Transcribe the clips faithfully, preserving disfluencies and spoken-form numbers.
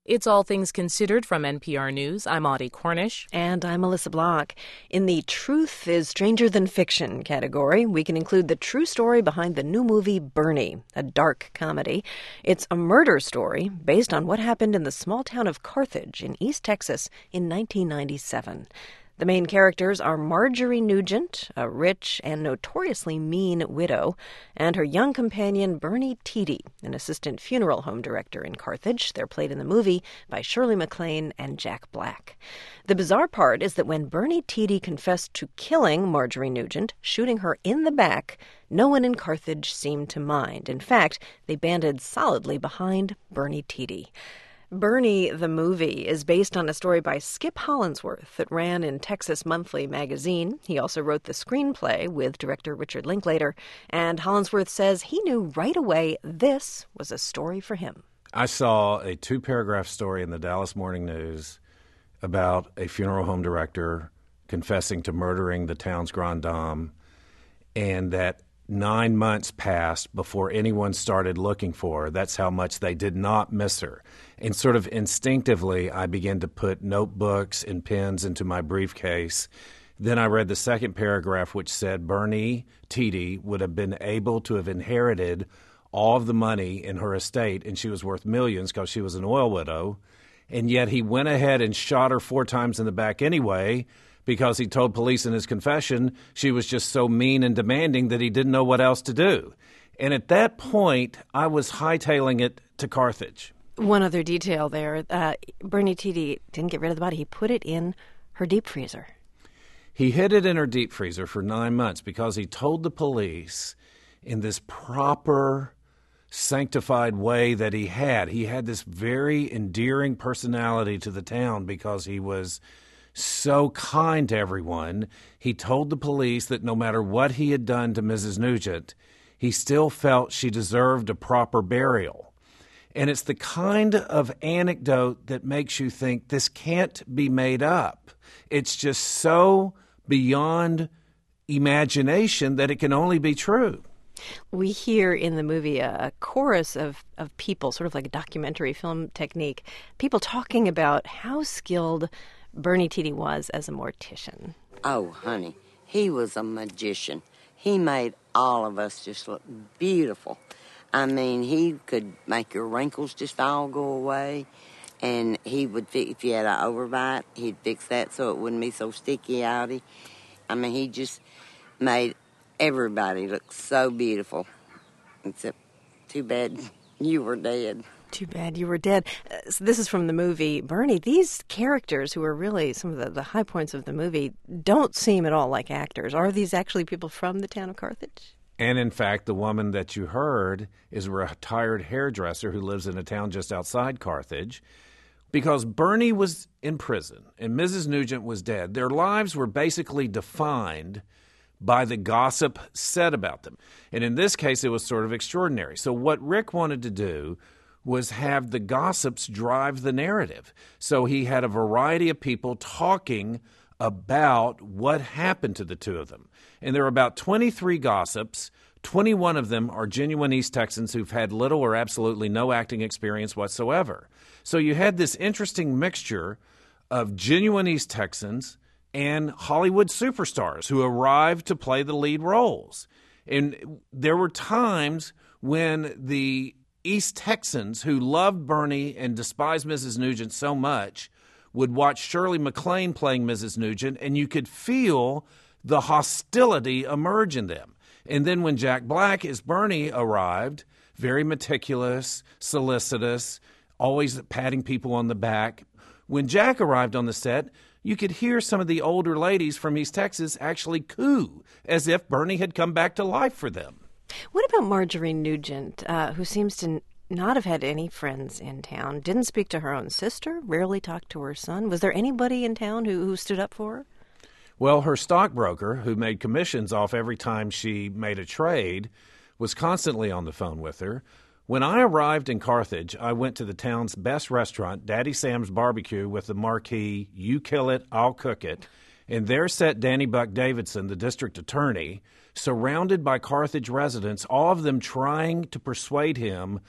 It's All Things Considered from N P R News. I'm Audie Cornish. And I'm Melissa Block. In the Truth is Stranger Than Fiction category, we can include the true story behind the new movie Bernie, a dark comedy. It's a murder story based on what happened in the small town of Carthage in East Texas in nineteen ninety-seven. The main characters are Marjorie Nugent, a rich and notoriously mean widow, and her young companion Bernie Tiede, an assistant funeral home director in Carthage. They're played in the movie by Shirley MacLaine and Jack Black. The bizarre part is that when Bernie Tiede confessed to killing Marjorie Nugent, shooting her in the back, no one in Carthage seemed to mind. In fact, they banded solidly behind Bernie Tiede. Bernie, the movie, is based on a story by Skip Hollandsworth that ran in Texas Monthly magazine. He also wrote the screenplay with director Richard Linklater, and Hollandsworth says he knew right away this was a story for him. I saw a two-paragraph story in the Dallas Morning News about a funeral home director confessing to murdering the town's grand dame, and that nine months passed before anyone started looking for her. That's how much they did not miss her. And sort of instinctively, I began to put notebooks and pens into my briefcase. Then I read the second paragraph, which said Bernie Tiede would have been able to have inherited all of the money in her estate, and she was worth millions because she was an oil widow. And yet he went ahead and shot her four times in the back anyway, because he told police in his confession she was just so mean and demanding that he didn't know what else to do. And at that point, I was hightailing it to Carthage. One other detail there, uh, Bernie Tiede didn't get rid of the body. He put it in her deep freezer. He hid it in her deep freezer for nine months because he told the police in this proper, sanctified way that he had. He had this very endearing personality to the town because he was so kind to everyone. He told the police that no matter what he had done to Missus Nugent, he still felt she deserved a proper burial. And it's the kind of anecdote that makes you think this can't be made up. It's just so beyond imagination that it can only be true. We hear in the movie a chorus of, of people, sort of like a documentary film technique, people talking about how skilled Bernie Tiede was as a mortician. Oh, honey, he was a magician. He made all of us just look beautiful. I mean, he could make your wrinkles just all go away, and he would fix, if you had an overbite, he'd fix that so it wouldn't be so sticky-outy. I mean, he just made everybody look so beautiful, except too bad you were dead. Too bad you were dead. Uh, so this is from the movie Bernie. These characters, who are really some of the, the high points of the movie, don't seem at all like actors. Are these actually people from the town of Carthage? And in fact, the woman that you heard is a retired hairdresser who lives in a town just outside Carthage. Because Bernie was in prison and Missus Nugent was dead, their lives were basically defined by the gossip said about them. And in this case, it was sort of extraordinary. So what Rick wanted to do was have the gossips drive the narrative. So he had a variety of people talking about what happened to the two of them. And there are about twenty-three gossips. twenty-one of them are genuine East Texans who've had little or absolutely no acting experience whatsoever. So you had this interesting mixture of genuine East Texans and Hollywood superstars who arrived to play the lead roles. And there were times when the East Texans who loved Bernie and despised Missus Nugent so much would watch Shirley MacLaine playing Missus Nugent, and you could feel the hostility emerge in them. And then when Jack Black as Bernie arrived, very meticulous, solicitous, always patting people on the back. When Jack arrived on the set, you could hear some of the older ladies from East Texas actually coo, as if Bernie had come back to life for them. What about Marjorie Nugent, uh, who seems to not have had any friends in town, didn't speak to her own sister, rarely talked to her son? Was there anybody in town who, who stood up for her? Well, her stockbroker, who made commissions off every time she made a trade, was constantly on the phone with her. When I arrived in Carthage, I went to the town's best restaurant, Daddy Sam's Barbecue, with the marquee, "You kill it, I'll cook it." And there sat Danny Buck Davidson, the district attorney, surrounded by Carthage residents, all of them trying to persuade him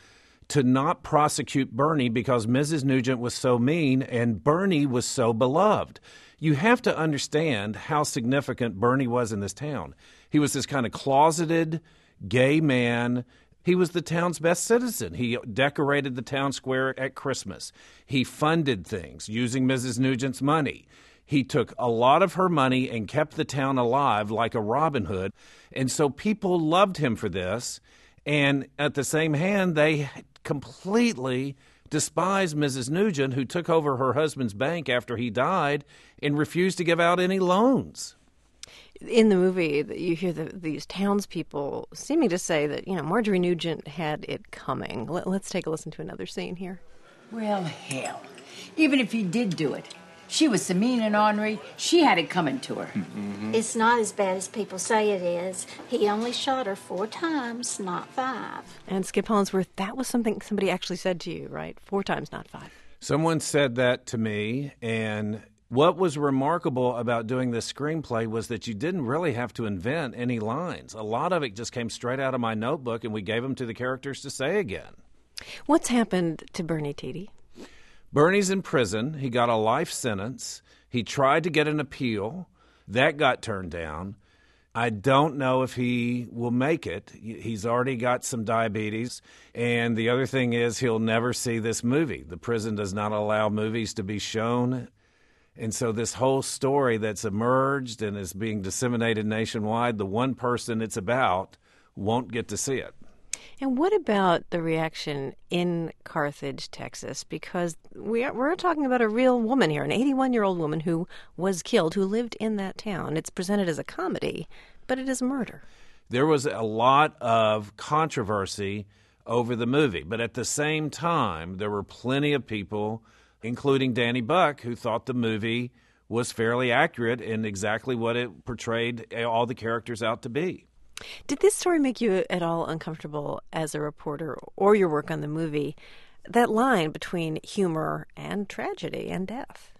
to not prosecute Bernie because Missus Nugent was so mean and Bernie was so beloved. You have to understand how significant Bernie was in this town. He was this kind of closeted gay man. He was the town's best citizen. He decorated the town square at Christmas. He funded things using Missus Nugent's money. He took a lot of her money and kept the town alive like a Robin Hood. And so people loved him for this. And at the same hand, they completely despised Missus Nugent, who took over her husband's bank after he died and refused to give out any loans. In the movie, you hear the, these townspeople seeming to say that, you know, Marjorie Nugent had it coming. Let, let's take a listen to another scene here. Well, hell, even if he did do it, she was so mean and ornery, she had it coming to her. Mm-hmm. It's not as bad as people say it is. He only shot her four times, not five. And Skip Hollandsworth, that was something somebody actually said to you, right? Four times, not five. Someone said that to me, and what was remarkable about doing this screenplay was that you didn't really have to invent any lines. A lot of it just came straight out of my notebook, and we gave them to the characters to say again. What's happened to Bernie Tiede? Bernie's in prison. He got a life sentence. He tried to get an appeal. That got turned down. I don't know if he will make it. He's already got some diabetes. And the other thing is he'll never see this movie. The prison does not allow movies to be shown. And so this whole story that's emerged and is being disseminated nationwide, the one person it's about won't get to see it. And what about the reaction in Carthage, Texas? Because we are, we're talking about a real woman here, an eighty-one-year-old woman who was killed, who lived in that town. It's presented as a comedy, but it is murder. There was a lot of controversy over the movie, but at the same time, there were plenty of people, including Danny Buck, who thought the movie was fairly accurate in exactly what it portrayed all the characters out to be. Did this story make you at all uncomfortable as a reporter or your work on the movie, that line between humor and tragedy and death?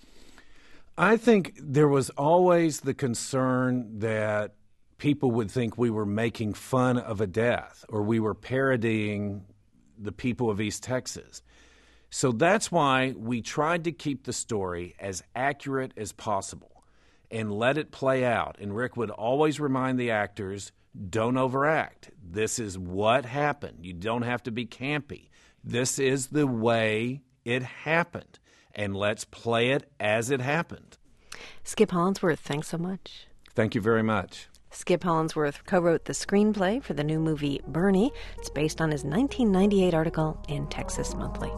I think there was always the concern that people would think we were making fun of a death or we were parodying the people of East Texas. So that's why we tried to keep the story as accurate as possible and let it play out. And Rick would always remind the actors, don't overact. This is what happened. You don't have to be campy. This is the way it happened. And let's play it as it happened. Skip Hollandsworth, thanks so much. Thank you very much. Skip Hollandsworth co-wrote the screenplay for the new movie Bernie. It's based on his nineteen ninety-eight article in Texas Monthly.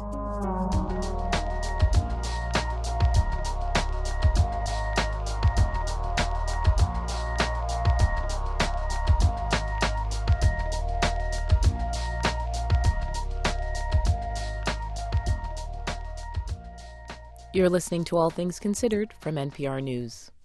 You're listening to All Things Considered from N P R News.